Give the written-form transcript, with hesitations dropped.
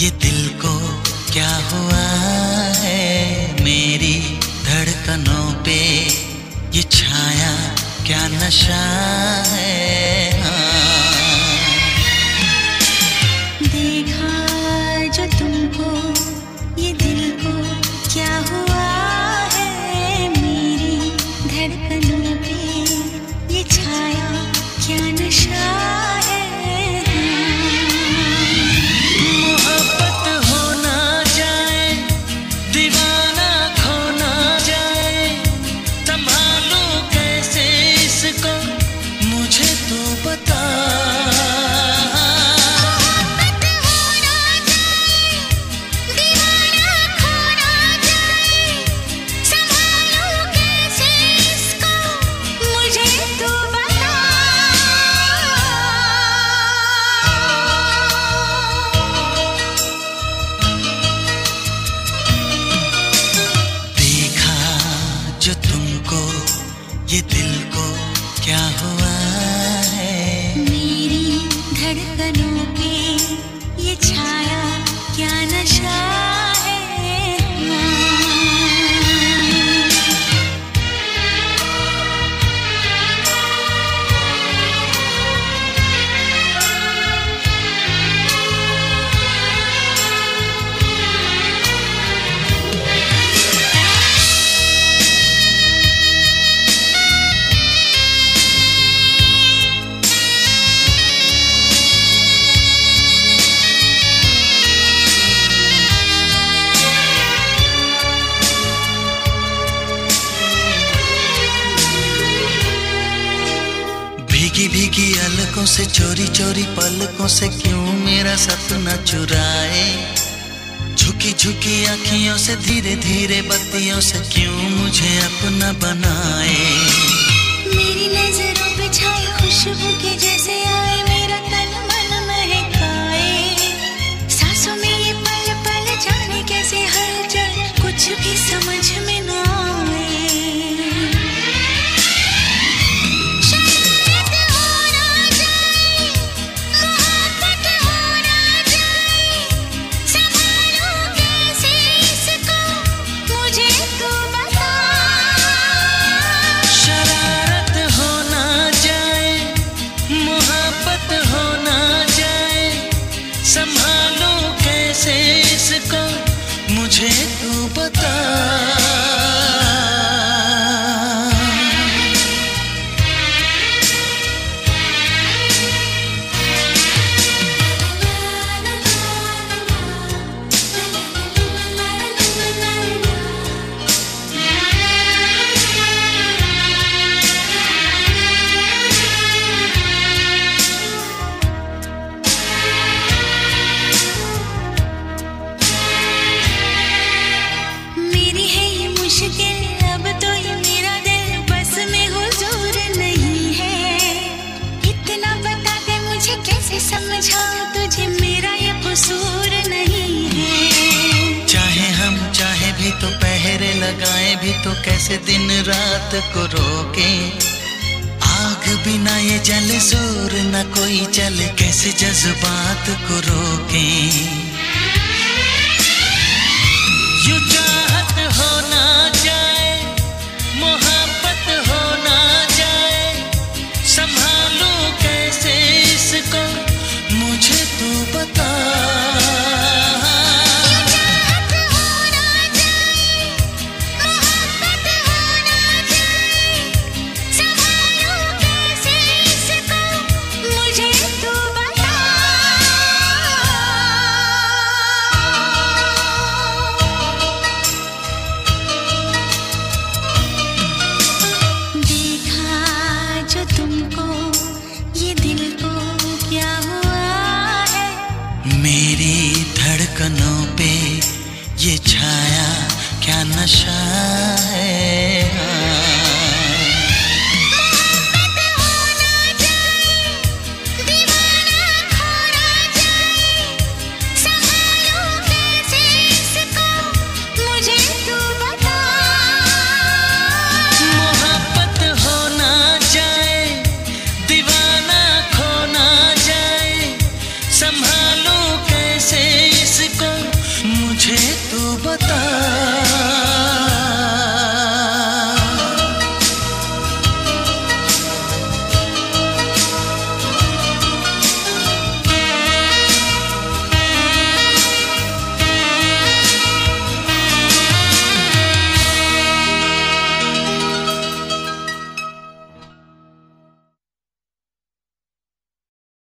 ये दिल को क्या हुआ है, मेरी धड़कनों पे ये छाया क्या नशा है। देखा जो तुमको ये दिल को क्या हुआ है, मेरी धड़कनों पे ये छाया क्या नशा है। मोहब्बत हो ना जाए, दीवाना खो ना जाए, संभालो कैसे इसको मुझे तो बता। जो तुमको ये दिल को क्या हुआ है, मेरी धड़कनों पे ये छाया क्या नशा है। भीगी भीगी अलकों से चोरी चोरी पलकों से क्यों मेरा सपना चुराए, झुकी झुकी आँखियों से धीरे धीरे बत्तियों से क्यों मुझे अपना बनाए। मेरी नजरों पे छाई खुशबू के जैसे आए, मेरा तन मन महकाए, सांसों में ये पल पल जाने कैसे हलचल कुछ भी समझ में ना आए। संभालो कैसे इसको मुझे तू बता। अब तो ये मेरा दिल बस में हुजूर नहीं है, इतना बता दे मुझे कैसे समझाऊं तुझे मेरा ये कसूर नहीं है। चाहे हम चाहे भी तो पहरे लगाए भी तो कैसे दिन रात को रोके, आग बिना ये जले जोर न कोई चले, कैसे जज्बात को रोके।